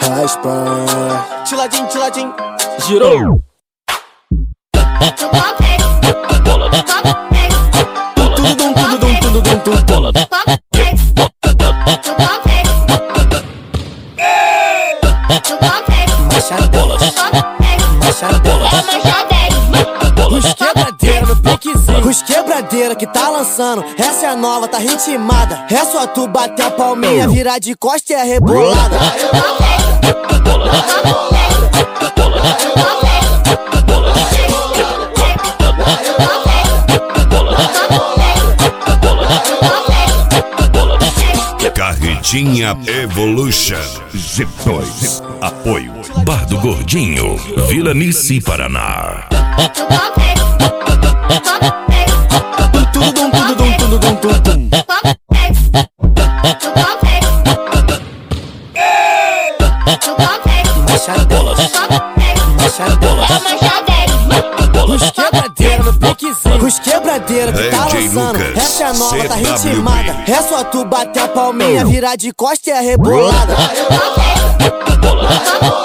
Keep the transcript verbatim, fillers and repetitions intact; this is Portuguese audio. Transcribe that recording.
Raspa. Tiladinho, tiladinho. Girou. Tudo dum, tudo dum, tudo dum, tudo dum. Machadela. Machadela. Os quebradeira no piquezinho. Os quebradeira que tá lançando. Essa é a nova, tá ritmada. É só tu bater a palminha, virar de costa e é rebolada. Carretinha Evolution G dois. Apoio Bar do Gordinho, Vila Nissi, Paraná. Tudo dum, tudo dum, tudo dum, tudo dum. Machadela. Machadela. Os quebradeira no piquezinho. Os quebradeira que tá D J lançando. Lucas, Essa é a nova, tá C W B. ritmada. É só tu bater a palminha, virar de costa e é rebolada.